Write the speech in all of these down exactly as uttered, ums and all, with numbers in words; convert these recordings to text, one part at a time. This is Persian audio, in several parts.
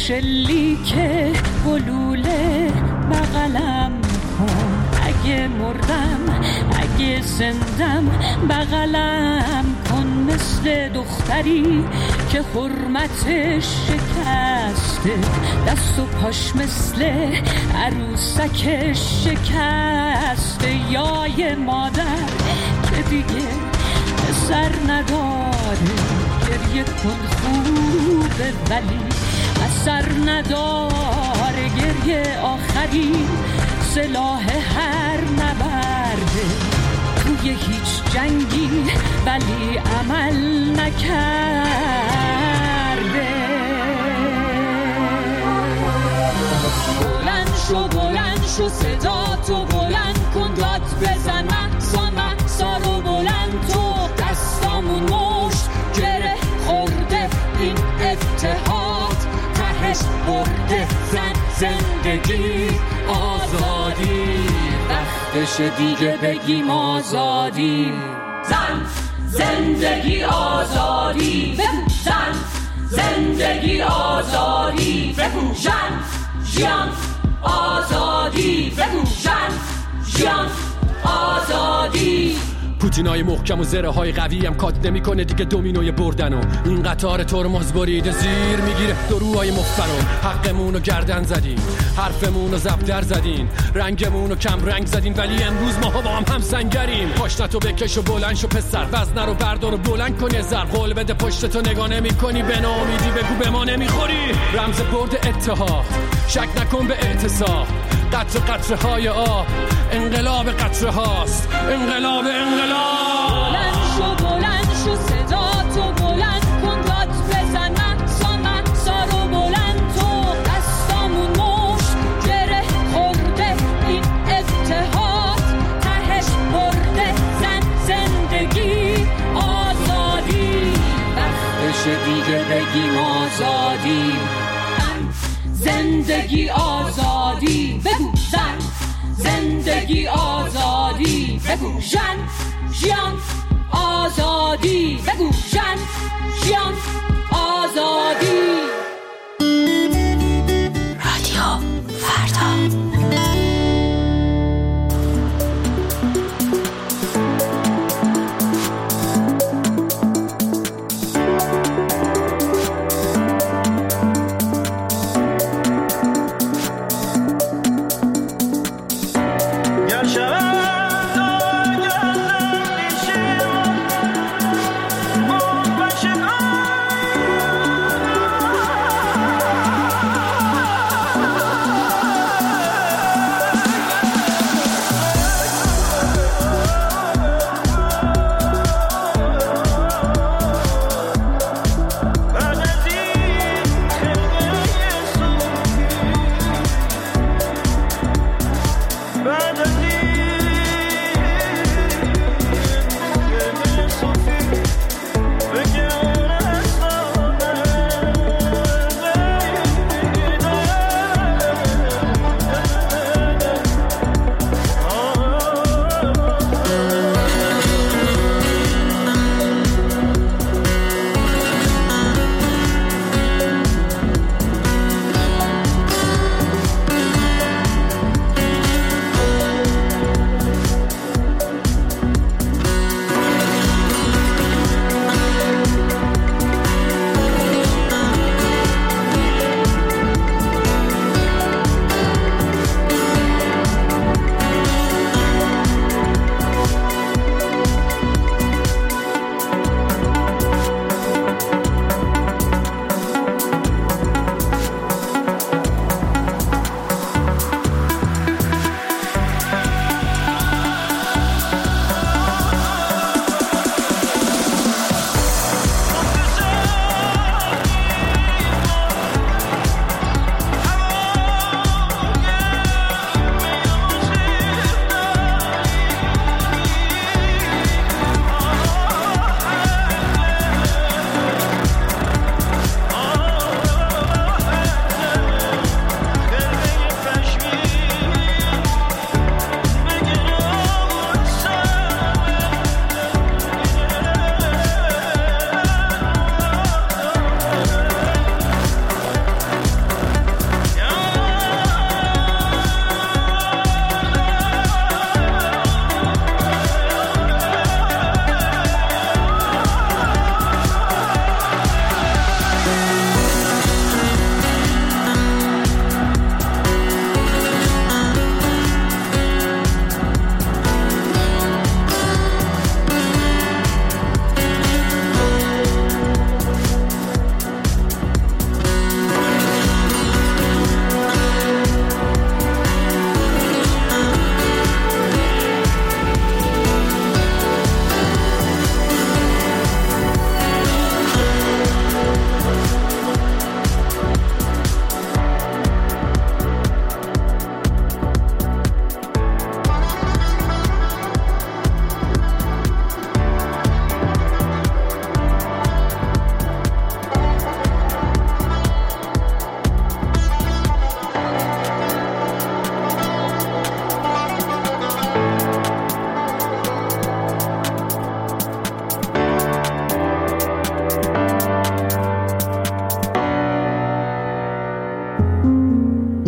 شلیک گلوله بغلم کن، اگه مردم اگه زندم بغلم کن، مثل دختری که حرمتش شکسته، دست و پاش مثل عروسکش شکسته، یا یه مادر که دیگه سر نداره، گریه کن خوبه ولی اثر نداره، گریه آخری سلاح هر نبرده، توی هیچ جنگی ولی عمل نکرده. بلند شو بلند شو صدا تو بلند کن، داد بزن مقصا مقصا رو بلند تو، دستامون مشت گره خورده این اتحاد، تهش برده زن زندگی آزادی، وقتش دیگه بگیم آزادی، زن زندگی آزادی، زن زندگی آزادی، ژن ژیان آزادی، ژن ژیان آزادی. پوتینای محکم و زره های قوی هم کات نمی کنه دیگه دومینوی بردن، و این قطار ترمز بریده زیر میگیره دروهای مفترم، حقمون رو گردن زدین، حرفمون رو زبدر زدین، رنگمون رو کم رنگ زدین، ولی امروز ماها با هم هم سنگریم. پاشنتو بکش و بلند شو پسر، وزنه رو بردار و بلند کن یه ذره، قول بده پشتتو نگاه نمی کنی، به ناامیدی بگو به ما نمیخوری، رمز برد اتحاد، شک نکن به اعتصاب، قطر قطره های آب، انقلاب قطره هاست، انقلاب انقلاب. بلند شو بلند شو صدا تو بلند کن، داد بزن مقصا مقصا رو بلند تو، دستامون مشت گره خورده این اتحاد، تهش برده زن زندگی آزادی، وقتش دیگه بگیم آزادی، زندگی آزادی، بگو زن زندگی آزادی، بگو ژن ژیان آزادی، بگو ژن ژیان آزادی. رادیو فردا.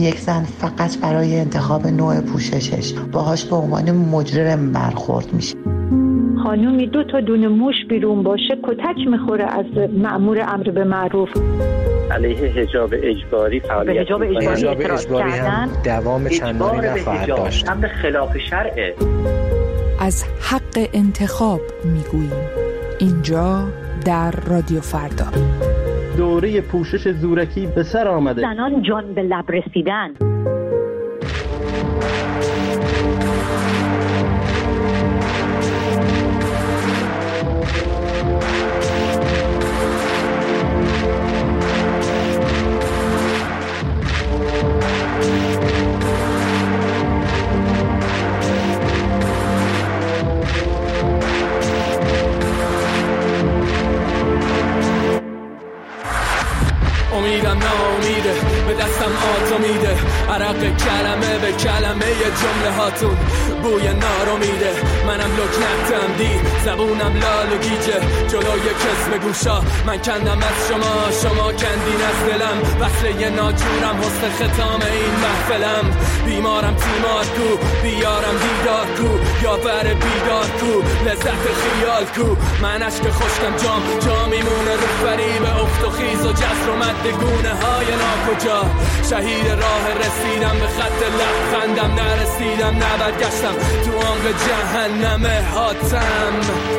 یک زن فقط برای انتخاب نوع پوششش باهاش به عنوان مجرم برخورد میشه. خانومی دو تا دونه موش بیرون باشه کتک میخوره از مأمور امر به معروف. علیه حجاب اجباری فعالیت حجاب اجباری, حجاب اجباری هم دوام چندانی نخواهد داشت. امر خلاف شرعه. از حق انتخاب میگوییم اینجا در رادیو فردا. دوره پوشش زورکی به سر آمده. زنان جان به لب رسیدن. امیدم ناامیده به دستم آتو میده، عرق کلمه به کلمه جمله هاتون بوی نارو میده. منم لکنتم دی زبونم لال و گیجه جلوی کسب گوشا. من کندم از شما شما کندین از دلم، وصله ناجورم حسن ختام این محفلم. بیمارم تیمار کو بیارم دیدار کو یا بر بیدار کو لذت خیال کو. من عشق خشکم جام جا میمونه رو فریب افت و خیز و جسر و مد گونه های ناکجا. شهید راه رسیدم به خط لبخندم، نرسیدم نبرگشتم تو آنق جهنم حاتم.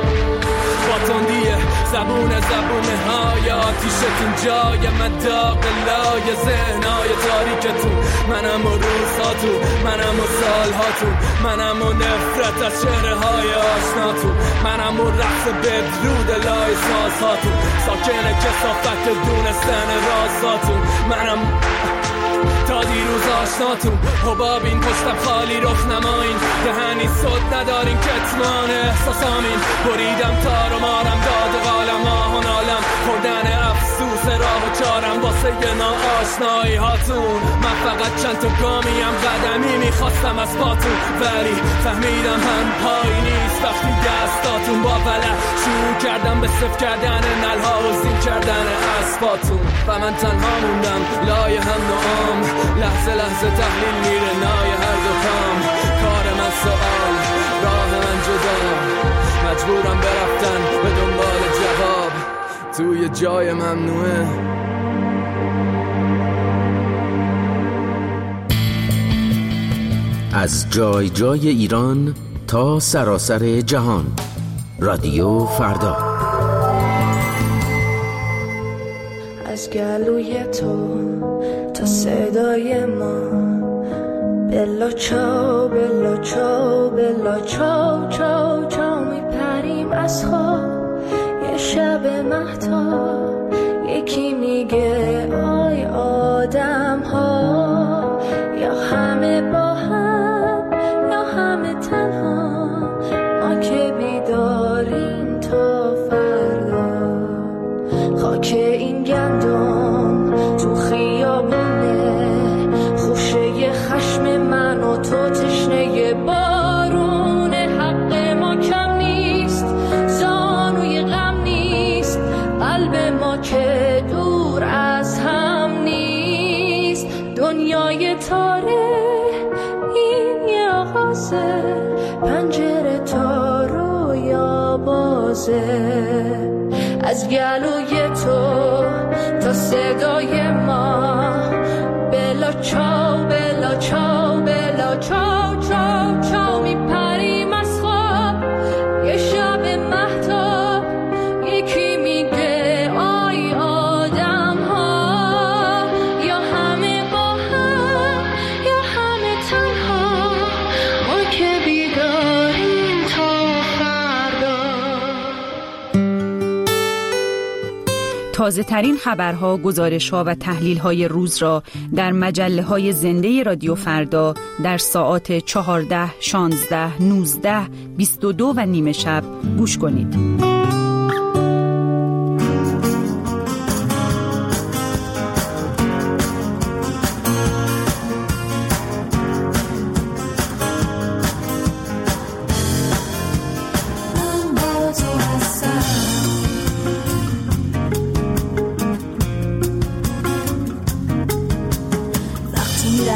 با تندیه زبون زبونه های آتیشتون جای من داغ لای ذهنهای تاریکتون. منم و روزهاتون منم و سالهاتون منم و نفرت از چهره های آشناتون منم و رقص بدرود لای سازهاتون ساکن کثافت دونستن رازهاتون منم تا دیروز آشناتون. حبابین پشتم خالی رخ نماین دهنی صد ندارین کتمان احساسامین. بریدم تار و مارم داد و قالم آه و نالم خوردن افسوس راه و چارم واسه نا آشنایی هاتون. من فقط چند تا گامیم قدمی میخواستم از پاتون، ولی فهمیدم هم پایی نیست وقتی دستاتون با بلد شروع کردم به صف کردن نلها و زین کردن اسباتون. و من تنها موندم لای هم نوام، لحظه لحظه تحلیل میره نای هر دو کام. کار من سوال راه من جدا، مجبورم برفتن به دنبال جواب توی جای ممنوعه. از جای جای ایران تا سراسر جهان، رادیو فردا. از گلوی تو تا صدای ما، بلا چاو بلا چاو بلا چاو چاو چاو میپریم از خواب. یه شب مهتاب یکی میگه آی آدم ها، یا همه با هم یا همه تنها، ما که بیداریم تا فردا. خاک این گندم تو خیابونه، خوشه خشم من و تو تشنه بارونه. حق ما کم نیست، زانوی غم نیست، قلب ما که دور از هم نیست. دنیای تاره این یه آغازه، پنجره تا رویا بازه. از گلوی تو تا صدای ما، بلا چاو بلا چاو بلا چاو چاو چاو میپریم از خواب. یه شب مهتاب یکی میگه آی آدم ها، یا همه با هم یا همه تنها، ما که بیداریم تا فردا. تازه ترین خبرها، گزارش‌ها و تحلیل‌های روز را در مجله‌های زنده رادیو فردا در ساعات چهارده، شانزده، نوزده، بیست و دو و نیمه شب گوش کنید.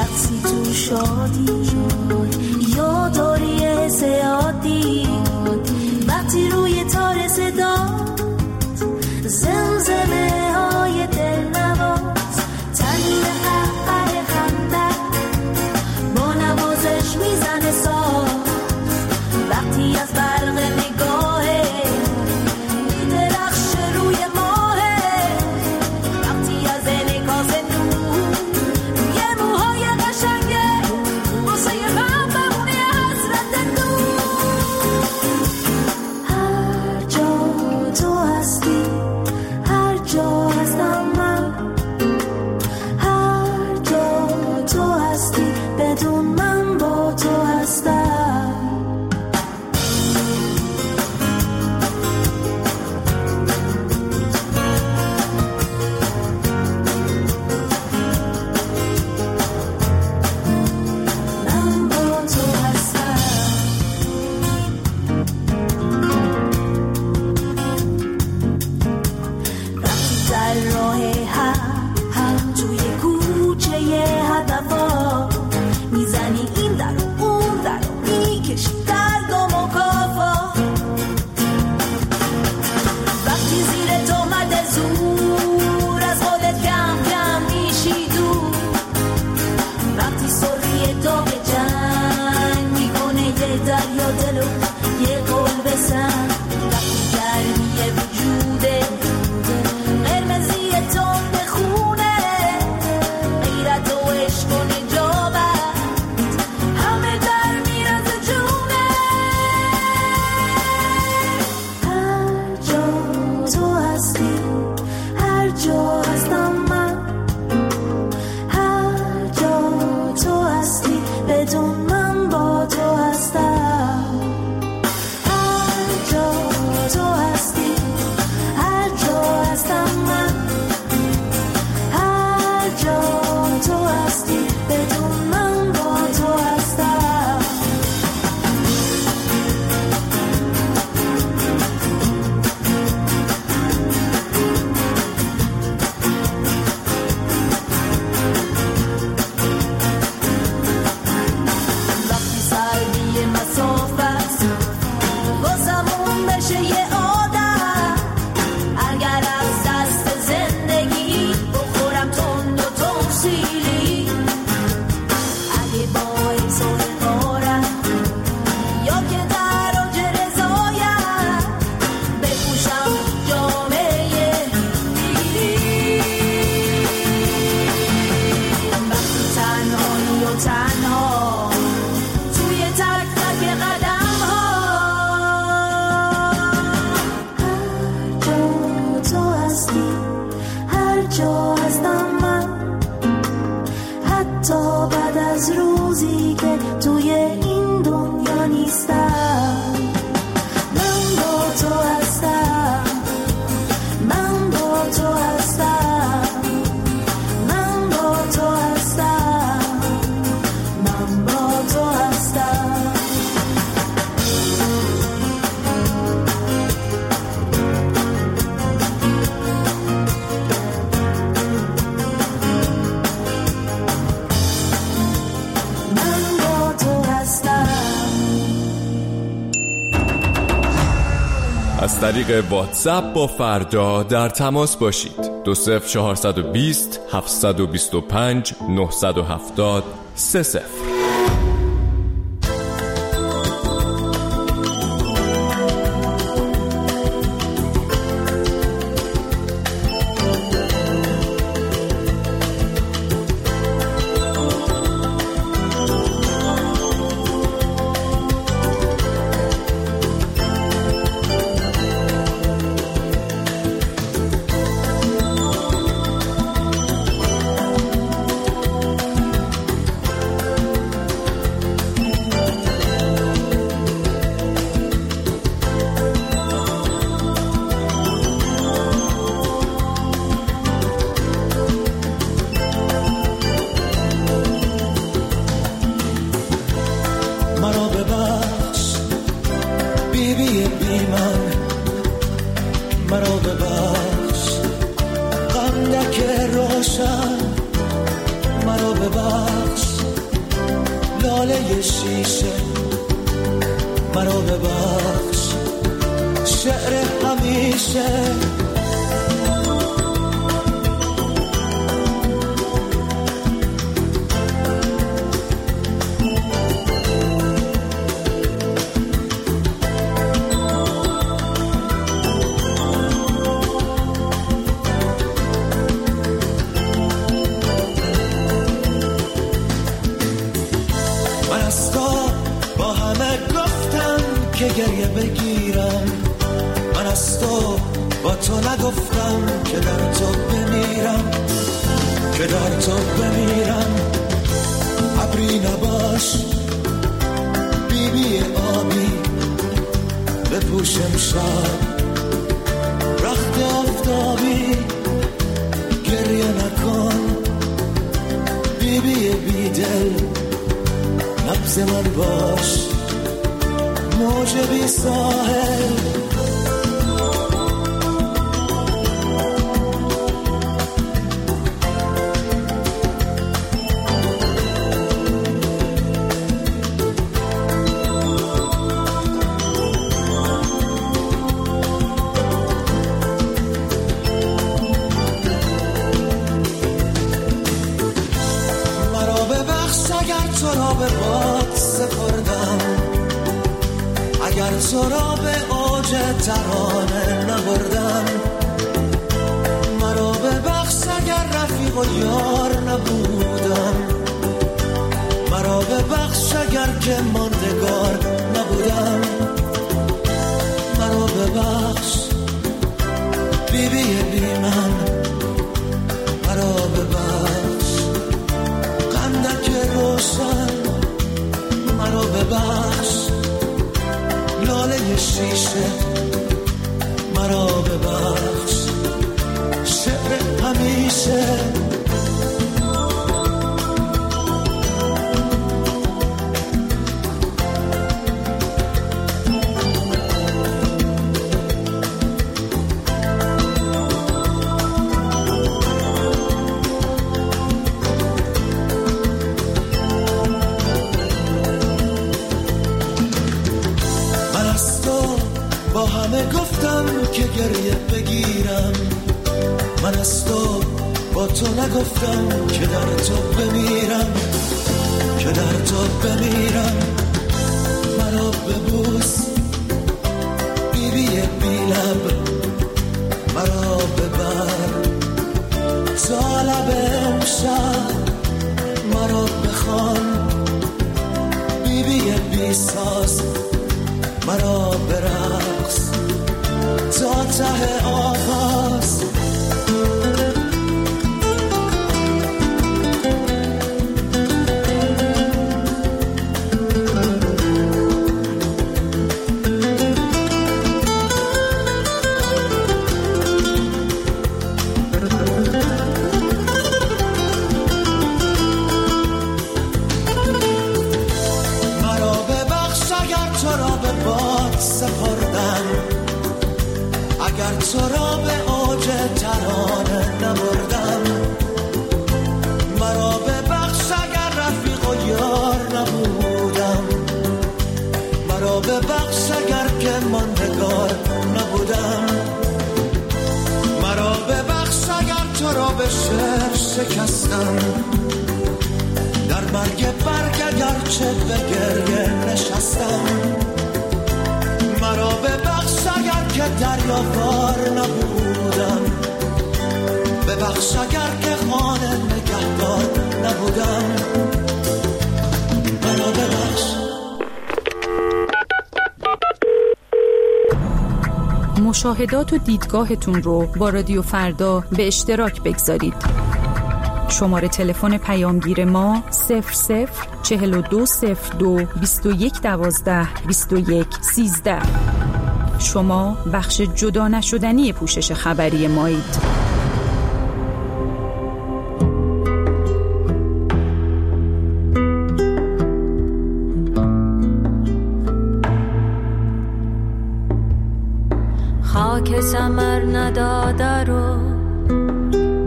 رقصی تو شادی یا داری زیادی وقتی روی تار صدا زمزمه های دل نواز تنین قهقه خنده با نوازش میزنه ساز وقتی از برق نگاهه میدرخشه روی ماهه وقتی از انعکاس نور یه موهای قشنگه واسه من بمونه حسرت دور هر جا تو هستی هر جا هستم من هر جا تو هستی بدون من با تو هستم از طریق واتساپ با فردا در تماس باشید. دو صفر چهارصد و بیست هفتصد و بیست و پنج نهصد و هفتاد سه صفر. لاله شیشه مرا ببخش شعر همیشه که گریه بگیرم من از تو با تو نگفتم که در تو بمیرم که در تو بمیرم ابری نباش بی بی آبی بپوشم شب رخت آفتابی گریه نکن بی بی بی دل نبض من باش موج بی ساحل مرا ببخش اگر تو را به باد سپردم اگر تو را به اوج ترانه نبردم مرا ببخش اگر رفیق و یار نبودم مرا ببخش اگر که ماندگار نبودم مرا ببخش بی بی بی من مرا ببخش قندک روشن مرا ببخش لاله شیشه مرا ببخش شعر همیشه گفتم که گریه بگیرم من از تو با تو نگفتم که در تو بمیرم که در تو بمیرم مرا ببوس بی بی بی لب مرا ببر تا لب امشب مرا بخوان بی بی بی ساز مرا برقص تا ته آغاز مرا ببخش اگر تو را به باد سپردم اگر تو را به اوج ترانه نبردم مرا ببخش اگر رفیق و یار نبودم مرا ببخش اگر که ماندگار نبودم مرا ببخش اگر تو را به شعر شکستم در مرگ برگ اگرچه به گریه نشستم مرا ببخش اگر که دریاوار نبودم ببخش اگر که خانه نگهدار نبودم مرا ببخش. مشاهدات و دیدگاهتون رو با رادیو فردا به اشتراک بگذارید. شماره تلفن پیامگیر ما صفر صفر چهل و دو صفر دو بیست و یک دوازده بیست و یک سیزده. شما بخش جدا نشدنی پوشش خبری مایید. خاک ثمر نداده رو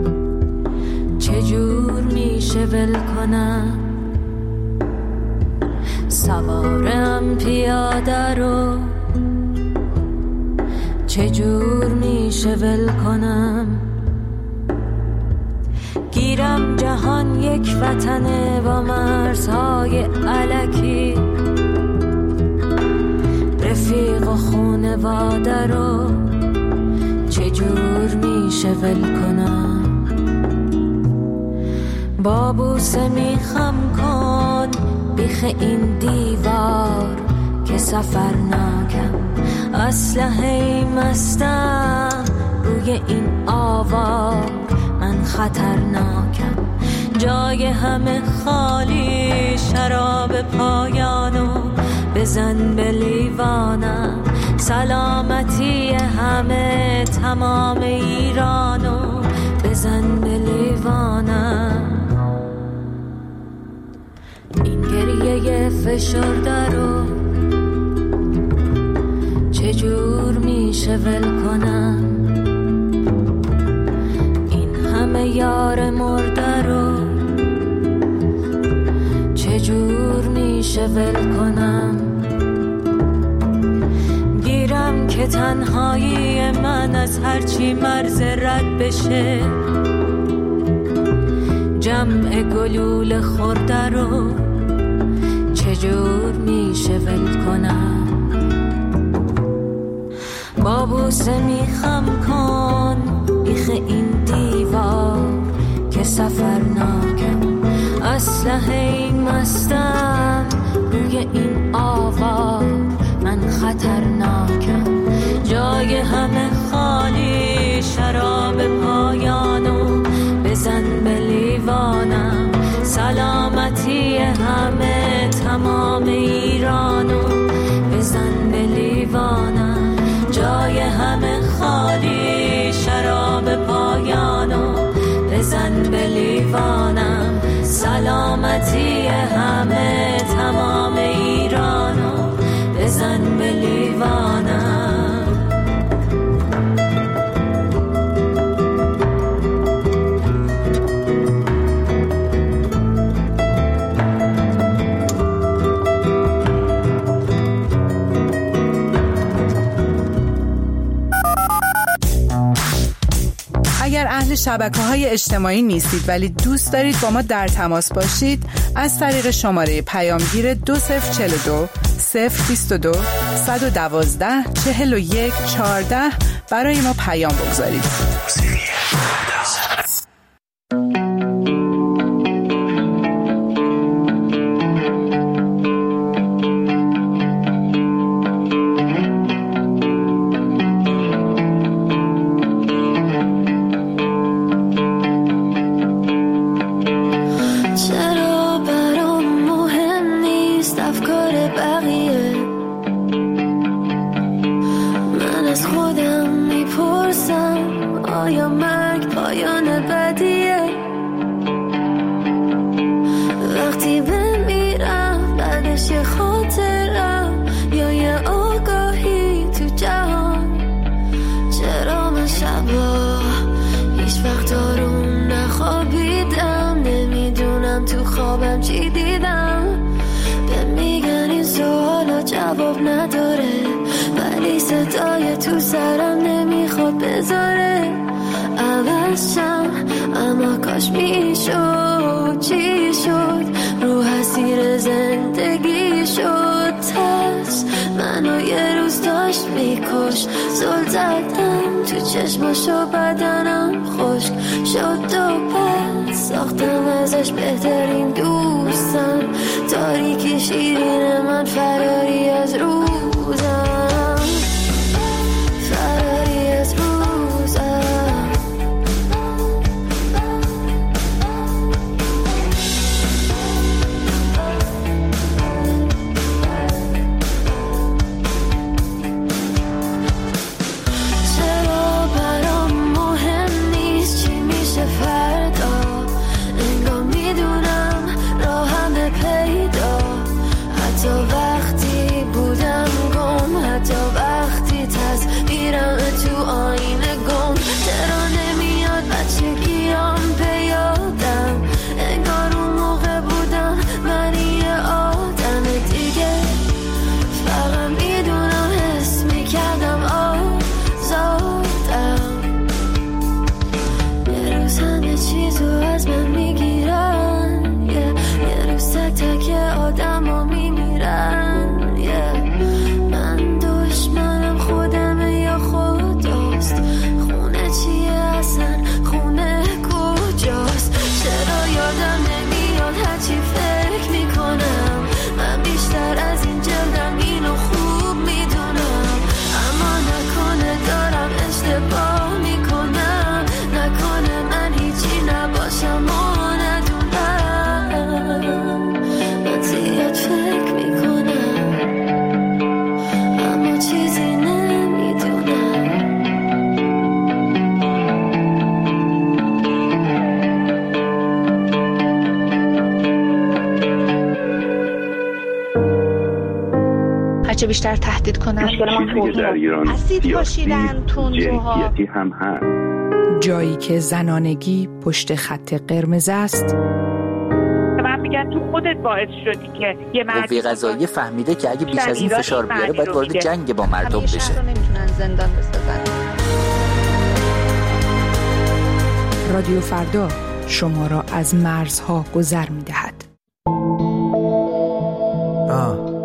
چجور میشه ول کنم سوارم پیاده رو چجور میشه ول کنم؟ گیرم جهان یک وطنه با مرزهای الکی، رفیق و خونواده رو چجور میشه ول کنم؟ با بوسه میخم کن بیخ این دیوار که سفر ناکم، اسلحه مستم روی این آوار، من خطرناکم. جای همه خالی، شراب پایانو بزن به لیوانم، سلامتی همه تمام ایرانو بزن به لیوانم. این گریه فشرده رو چجور میشه ول کنم؟ این همه یار مرده رو چجور میشه ول کنم؟ گیرم که تنهایی من از هرچی مرز رد بشه، جمع گلول خورده رو چجور میشه ول کنم؟ با بوسه میخم کن بیخ این دیوار که سفر ناکم، اسلحه مستم روی این آوار، من خطرناکم. جای همه خالی، شراب پایانو بزن به لیوانم، سلامتی همه تمام ایرانو بزن به لیوانم. جای همه خالی، شراب پایانو بزن به لیوانم، سلامتی همه تمام ایرانو بزن به لیوانم. اگر اهل شبکه‌های اجتماعی نیستید ولی دوست دارید با ما در تماس باشید، از طریق شماره پیامگیر دو صفر چهل و دو صفر بیست و دو صد و دوازده چهل و یک چهارده برای ما پیام بگذارید. چشماشو بدنم خشک شد و پس ساختم ازش بهترین دوستم، تاریکی شیرین من فراری از روزم، فراری از روزم. فردا انگار میدونم راهم پیدا، حتی وقتی هرچه بیشتر تهدید کنن. چیزی که در ایران اسید پاشیدن، تندروها، جنسیتی هم هست. جایی که زنانگی پشت خط قرمز است. من میگم تو خودت باعث شدی که یه مرد قوه قضاییه فهمیده که اگه بیش از این فشار بیاره باید وارد جنگ با مردم بشه. همیشه رو نمیتونن زندان بسازن. رادیو فردا شما را از مرزها گذر می‌دهد. آه.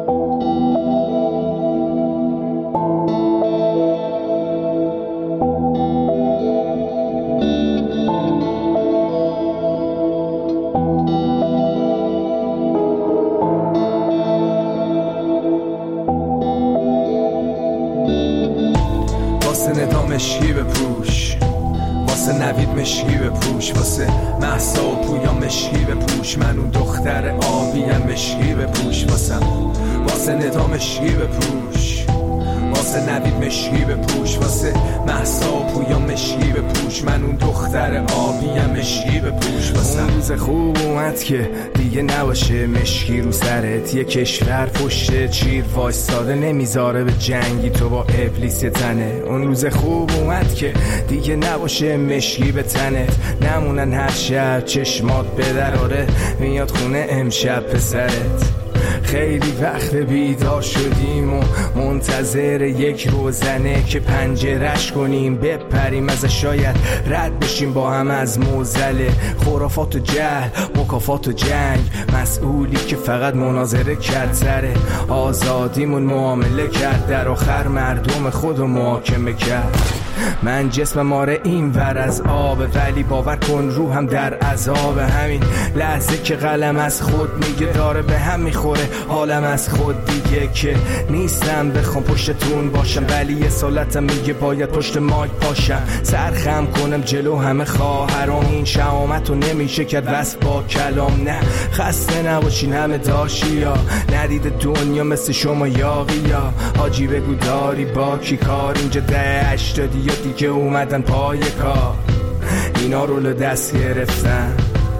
مشکی بپوش، واسه نوید مشکی بپوش، واسه مهسا و پویا مشکی بپوش، من اون دختر آبیم مشکی بپوش، واسه واسه ندا مشکی بپوش، واسه نوید مشکی بپوش، واسه مهسا و پویا مشکی بپوش، من اون دختر آبیم مشکی بپوش، واسه اون روز خوب اومد که دیگه نباشه مشکی رو سرت، یه کشور پشت چیر وایستاده نمیذاره به جنگی تو با ابلیس تنه. اون روز خوب اومد که دیگه نباشه مشکی به تنت، نمونن هر شب چشمات به دراره میاد خونه امشب پسرت. خیلی وقت بیدار شدیم و منتظر یک روزنه که پنجرش کنیم بپریم ازش، شاید رد بشیم با هم از موزل خرافات و جهل، مکافات و جنگ، مسئولی که فقط مناظره کرد سر آزادیمون معامله کرد، در آخر مردم خودو محاکمه کرد. من جسمم آره این ور از آب، ولی باور کن روحم در عذاب. همین لحظه که قلم از خود میگه داره به هم میخوره حالم از خود دیگه، که نیستم بخوام پشتتون باشم، ولی یه سالتم میگه باید پشت مایک پاشم، سرخم کنم جلو همه خواهرام. این شهامت رو نمیشه کرد وصف با کلام. نه خسته نباشین همه داشی ها، ندید دنیا مثل شما یاقی ها. حاجی بگو داری با کی کار، اینجا ده هشتادی یا دیگه اومدن پای کار، اینا رولو دست گرفتن،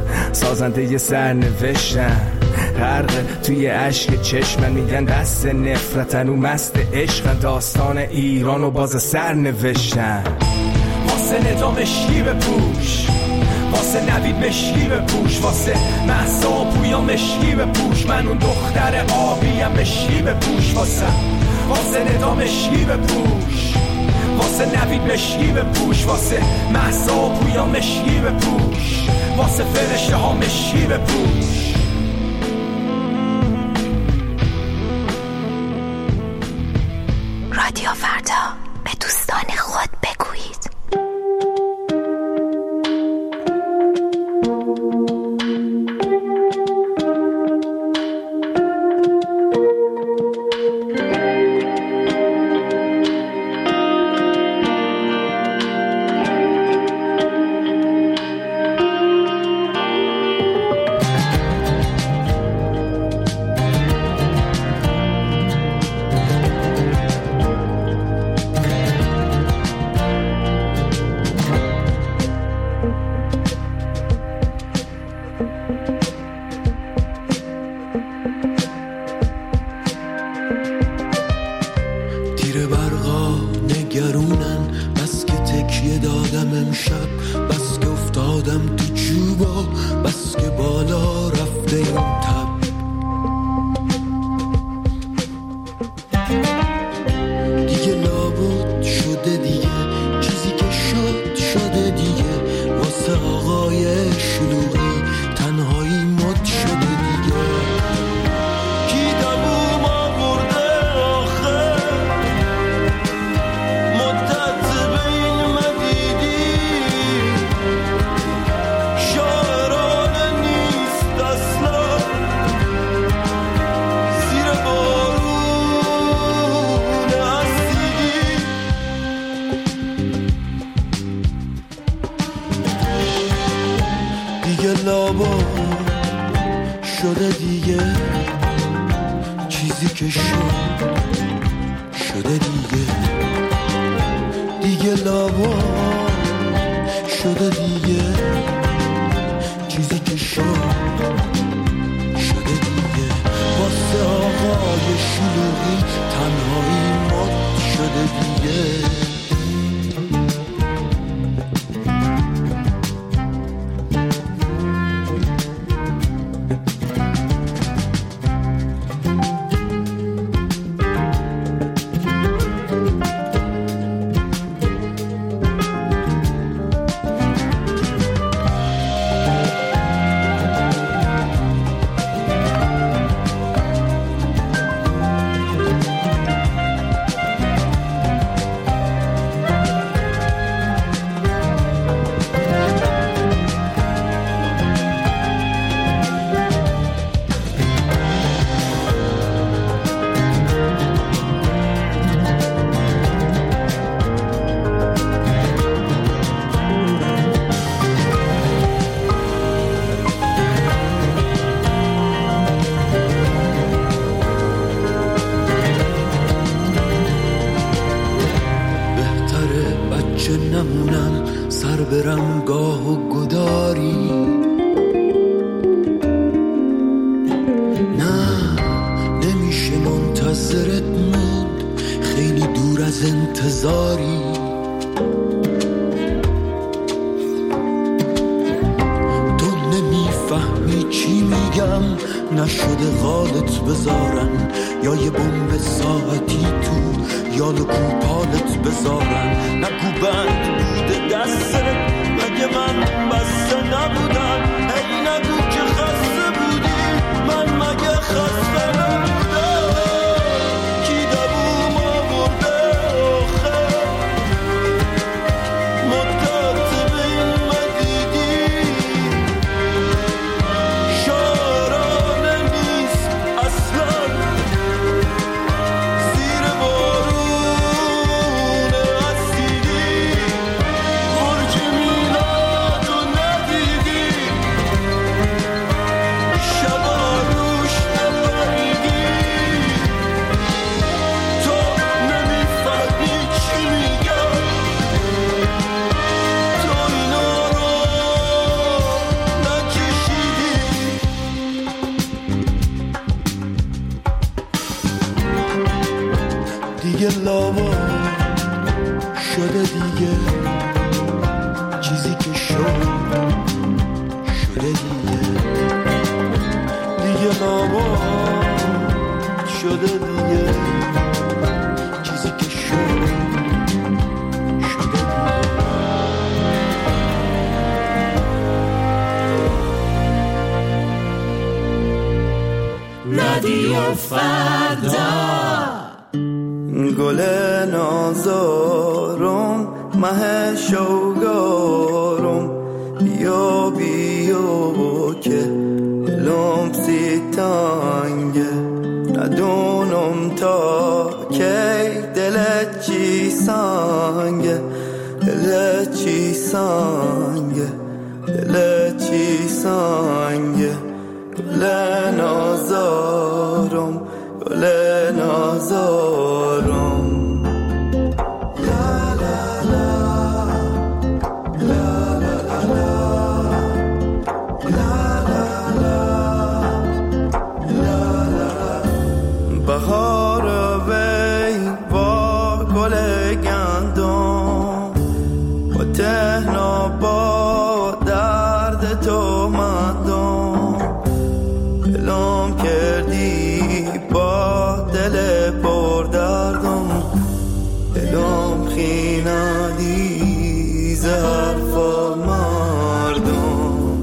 سازنده یه سر نوشتن، غرق توی عشق چشمن، میگن دست نفرتن و مست عشق، داستان ایران و باز سر نوشتن. واسه ندا مشکی بپوش، واسه نوید مشکی بپوش، واسه مهسا و پویا مشکی بپوش، من اون دختر آبیم مشکی بپوش، واسه واسه ندا مشکی بپوش، واسه نوید مشکی بپوش، واسه مهسا و پویا مشکی بپوش، واسه فرشته ها مشکی بپوش. رادیو فردا، به دوستان خود بگویید. شده دیگه چیزی که شد شده دیگه دیگه لابا شده دیگه چیزی که شد شده دیگه واسه آقای شلوغی برم گاه و گداری. نه نمیشه منتظرت موند، خیلی دور از انتظاری. تو نمیفهمی چی میگم، نشده قالت بذارن یا یه بمب ساعتی تو یا لکوپالت بذارن. نگو بند بوده دستت، مگه من بسته نبودم؟ ای نگو که خسته بودی، من مگه خسته نبودم؟ کی دووم آورده آخه مدت بین مدیدی؟ شارانه نیست اصلا زیر بارون اسیدی. برج میلاد رو ندیدی، شبا روش نبریدی. تو نمیفهمی چی میگم، تو اینا رو نکشیدی. دیگه لاوا شده دیگه، چیزی که شد شده دیگه. دیگه لاوا شده دیگه، چیزی که شد شده دیگه. رادیو فردا. گل نازارم مه شوگارم، بیا بیا که لم سی تانگه. ندونم تا کی دلت چی سانگه، دلت چی سانگه، دلت چی سانگه. گل نازارم گل نازارم. بهار وی با گل گندم، با تهنا با درد تو مندم. دلم کردی با دل پر دردم، دلم خینادی زرفا مردم.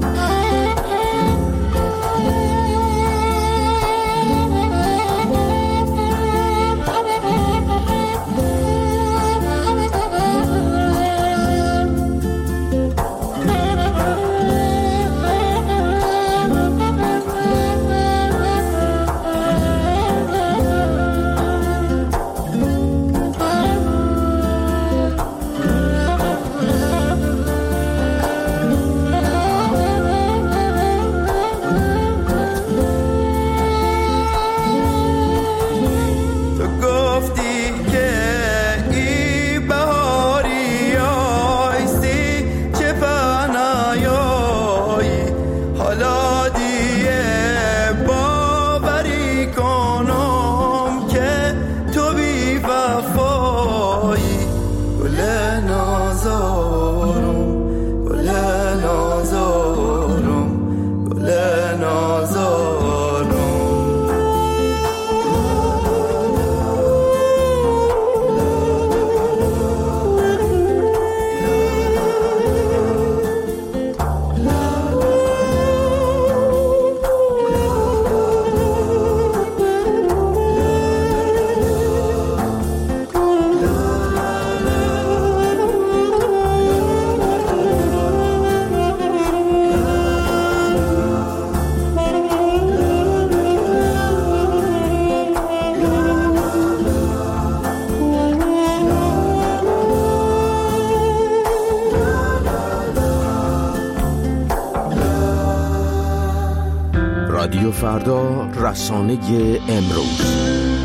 رادیو فردا، رسانه امروز.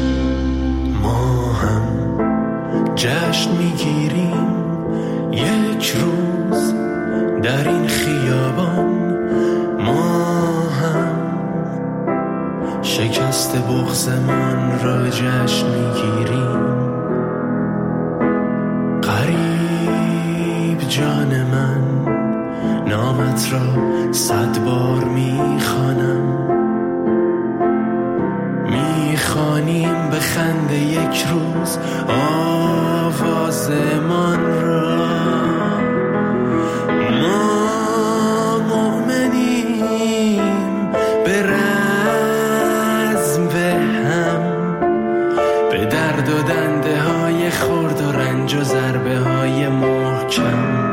ما هم جشن میگیریم یک روز در این خیابان ما هم شکست بغضمان را جشن میگیریم. غریب جان من نامت را صد بار میخوانم، میخوانیم به خنده یک روز آوازمان را. ما مؤمنیم به رزم به هم، به درد و دنده های خرد و رنج و ضربه های محکم.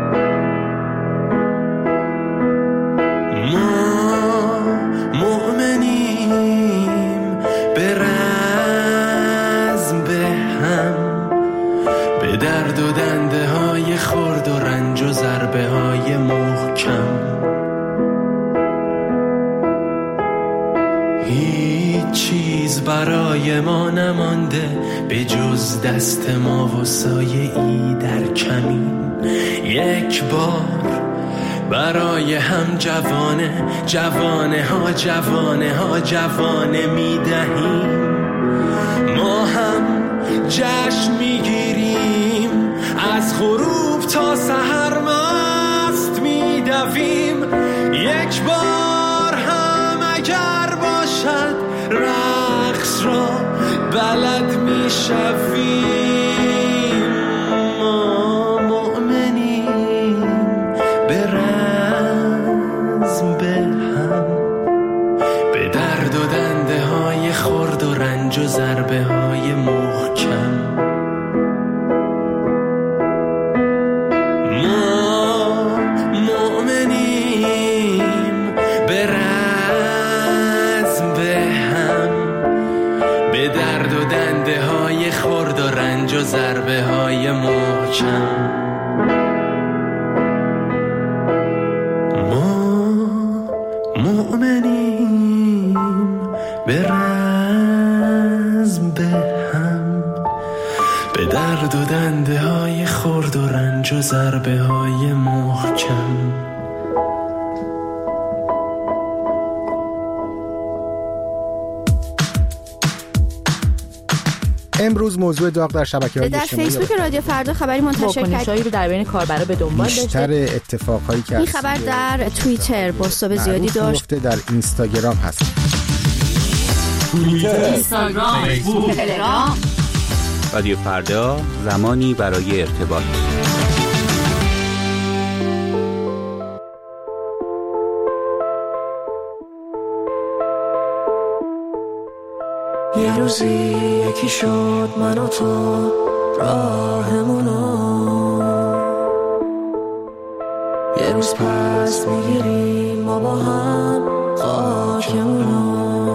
درد و دنده های خرد و رنج و ضربه های محکم. هیچ چیز برای ما نمانده به جز دست ما و سایه ای در کمین. یک بار برای هم جوانه جوانه ها جوانه ها جوانه می دهیم. ما هم جشن می گیریم، از غروب تا سحر مست می دویم. یک بار هم اگر باشد رقص را بلد می شویم. ما مؤمنیم به رزم به هم، به درد و دنده های خرد و رنج و ضربه های محکم. ضربه های محکم. ما مؤمنیم به رزم به هم، به درد و دنده های خرد و رنج و ضربه های محکم. امروز موضوع داغ در شبکه‌های اجتماعی در فیسبوک رادیو فردا خبری منتشر کرد رو در بین کاربرا به دنبال داشته. بیشتر اتفاقایی که این خبر در توییتر بازتاب زیادی داشت، در اینستاگرام هست. توییتر، اینستاگرام، فیسبوک، تلگرام. رادیو فردا، زمانی برای ارتباط. یه روزی یکی شد من و تو راهمونو، یه روز پس میگیریم ما با هم خاکمونو،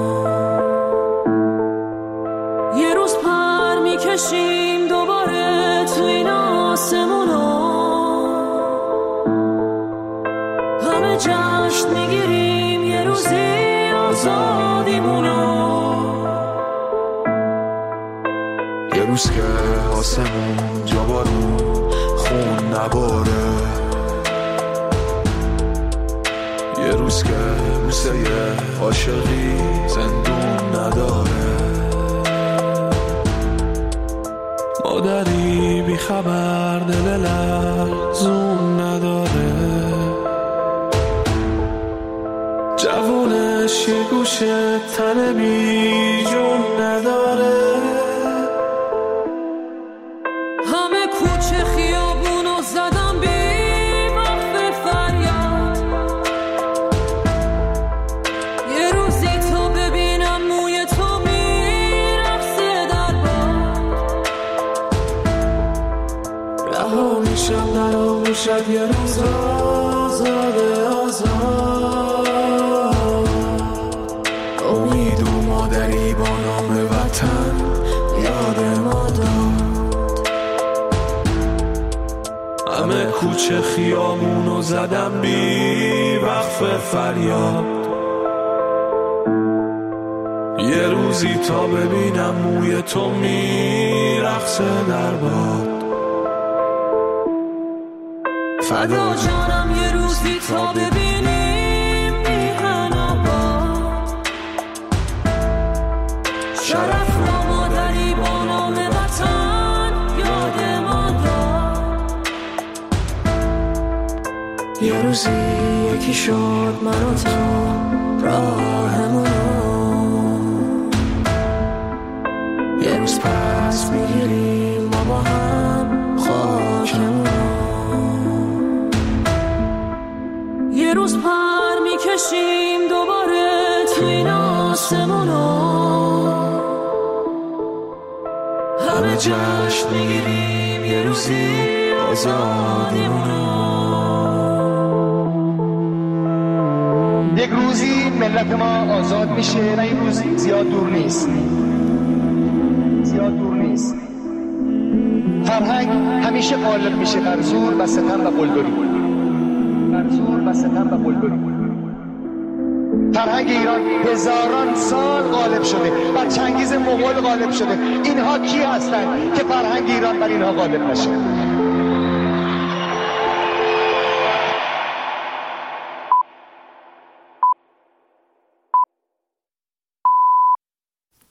یه روز پر میکشیم دوباره تو این آسمونو، همه جشن میگیریم یه روزی آزادیمونو. یه روز که آسمون جا بارون خون نباره، یه روز که بوسه عاشقی زندون نداره، مادری بی خبر دل لرزون نداره، جوونش یه گوشه تن بی جون نداره، شد یه روز آزاده آزاد، امید و مادری با نام وطن یاد ما داد، همه کوچه خیامونو زدم بی وقف فریاد، یه روزی تا ببینم موی تو میرقصه در باد، فدا جانم یه روزی تا ببینیم میهن آباد، شرف را مادری با نام وطن یاد ما داد. یه روزی یکی شد من و تو راهمونو، یه روز پس میگیریم ما با هم خاکمونو، یه روز پر میکشیم دوباره تو این آسمونو، همه جشن میگیریم یه روزی آزادیمونو. یک روزی ملت ما آزاد میشه و این روزی زیاد دور نیست، زیاد دور نیست. فرهنگ همیشه غالب میشه بر زور و ستم و قلدری، بر زور و ستم و قلدری. فرهنگ ایران هزاران سال غالب شده، بر چنگیز مغول غالب شده. اینها کی هستند که فرهنگ ایران بر اینها غالب نشه؟